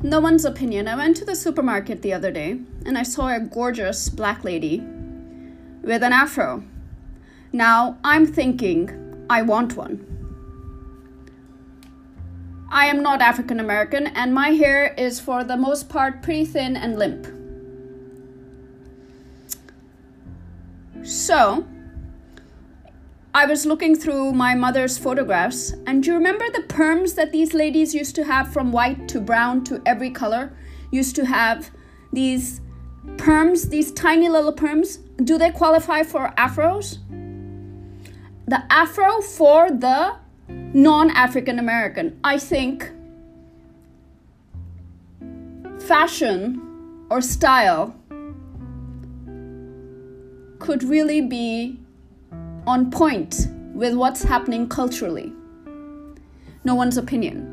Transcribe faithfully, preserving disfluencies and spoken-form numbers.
No one's opinion. I went to the supermarket the other day and I saw a gorgeous black lady with an afro. Now I'm thinking, I want one. I am not African American and my hair is for the most part pretty thin and limp. So, I was looking through my mother's photographs, and do you remember the perms that these ladies used to have from white to brown to every color? Used to have these perms, these tiny little perms. Do they qualify for afros? The afro for the non-African American. I think fashion or style could really be on point with what's happening culturally. No one's opinion.